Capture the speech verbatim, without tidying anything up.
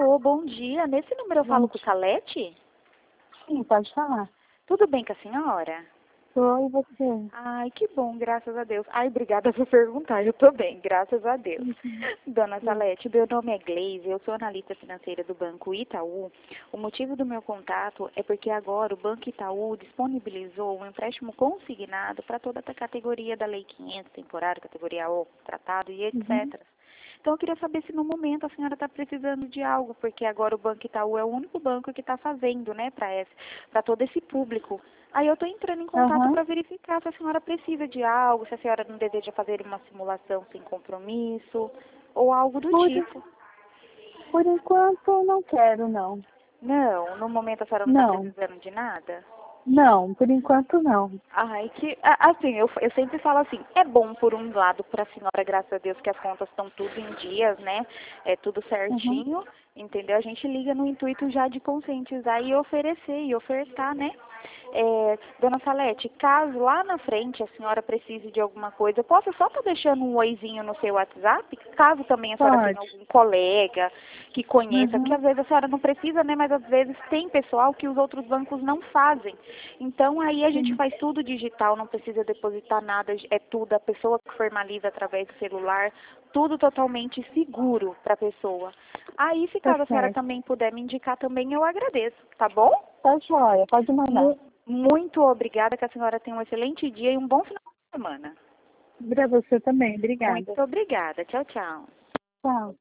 Alô, bom dia. Nesse número eu Bom falo com o dia. Salete? Sim, pode falar. Tudo bem com a senhora? Oi, você? Ai, que bom, graças a Deus. Ai, obrigada por perguntar, eu tô bem, graças a Deus. Uhum. Dona Sim. Salete, meu nome é Gleise, eu sou analista financeira do Banco Itaú. O motivo do meu contato é porque agora o Banco Itaú disponibilizou um empréstimo consignado para toda a categoria da Lei quinhentos, temporário, categoria O, tratado e Uhum. etcétera. Então, eu queria saber se no momento a senhora está precisando de algo, porque agora o Banco Itaú é o único banco que está fazendo, né, para todo esse público. Aí eu estou entrando em contato Aham. para verificar se a senhora precisa de algo, se a senhora não deseja fazer uma simulação sem compromisso, ou algo do Por, tipo. por enquanto, não quero, não. Não, no momento a senhora não está Não. precisando de nada? Não, por enquanto, não. Ai, que, a- assim, eu, eu sempre falo assim, é bom por um lado para a senhora, graças a Deus, que as contas estão tudo em dias, né? É tudo Uhum. certinho, entendeu? A gente liga no intuito já de conscientizar e oferecer e ofertar, né? É, dona Salete, caso lá na frente a senhora precise de alguma coisa, eu posso só estar deixando um oizinho no seu WhatsApp? Caso também a senhora tenha Pode. algum colega que conheça, porque Uhum. às vezes a senhora não precisa, né? Mas às vezes tem pessoal que os outros bancos não fazem. Então aí a gente Sim. faz tudo digital, não precisa depositar nada, é tudo, a pessoa que formaliza através do celular, tudo totalmente seguro para a pessoa. Aí, se Tá caso a senhora certo. também puder me indicar também, eu agradeço, tá bom? Tá joia, pode mandar. Mu- muito obrigada, que a senhora tenha um excelente dia e um bom final de semana. Pra você também, obrigada. Muito obrigada. Tchau, tchau. Tchau.